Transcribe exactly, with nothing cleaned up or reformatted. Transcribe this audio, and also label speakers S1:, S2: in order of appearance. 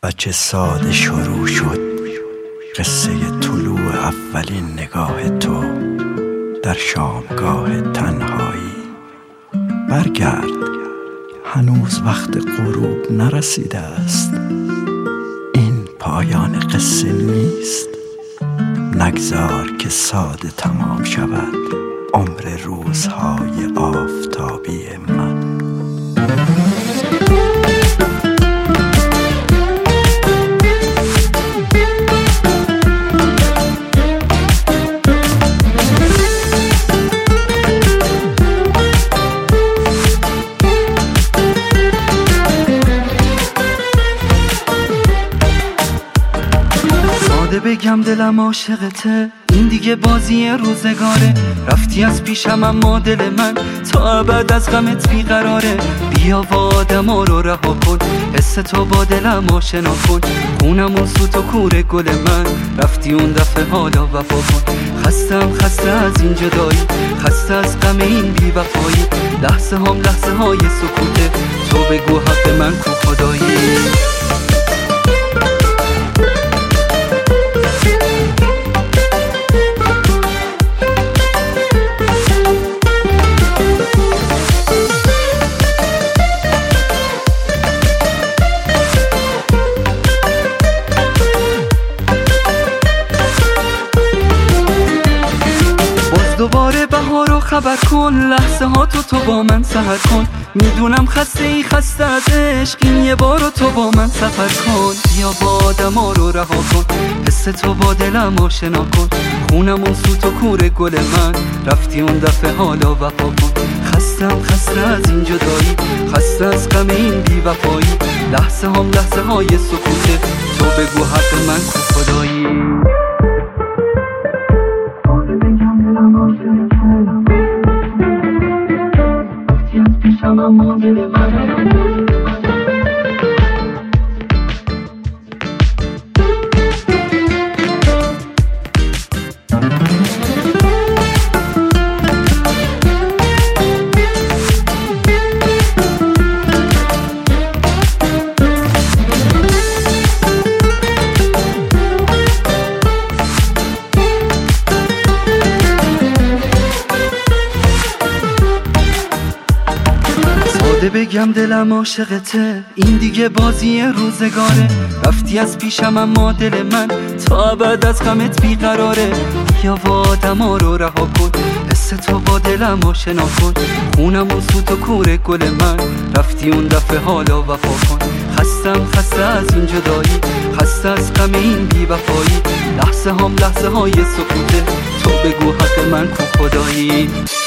S1: و چه ساده شروع شد قصه طلوع اولین نگاه تو در شامگاه تنهایی. برگرد، هنوز وقت غروب نرسیده است. این پایان قصه نیست. نگذار که ساده تمام شود عمر روزهای آفتابی من.
S2: بگم دلم عاشقته، این دیگه بازی روزگاره. رفتی از پیشم اما دل من تا ابد از غمت بیقراره. بیا و آدما رو رها کن، حس تو با دلم آشنا کن. خونم اون سوت و کور گل من، رفتی اون دفعه حالا وفا کن. خستم خسته از این جدایی، خسته از غم این بی‌وفایی. لحظه هم لحظه های سکوته، تو بگو حق من کو خدایی. دوباره بهار رو خبر کن، لحظه ها تو تو با من سحر کن. میدونم خسته ای خسته از عشق، این یه بار رو تو با من سفر کن. بیا با آدما رو رها کن، حس تو با دلم آشنا کن. خونم اون سوت و کور گل من، رفتی اون دفعه حالا وفا کن. خستم خسته از این جدایی، خسته از غم این بی‌وفایی. لحظه هم لحظه های سکوته، تو بگو حق من کو خدایی. بگم دلم عاشقته، این دیگه بازی روزگاره. رفتی از پیشم اما دل من تا ابد از غمت بیقراره. بیا و آدما رو رها کن، حس تو با دلم آشنا کن. خونم اون سوت و کور گل من، رفتی اون دفعه حالا وفا کن. خستم خسته از این جدایی، خسته از غم این بی‌وفایی. لحظه هم لحظه های سکوته، تو بگو حق من کو خدایی.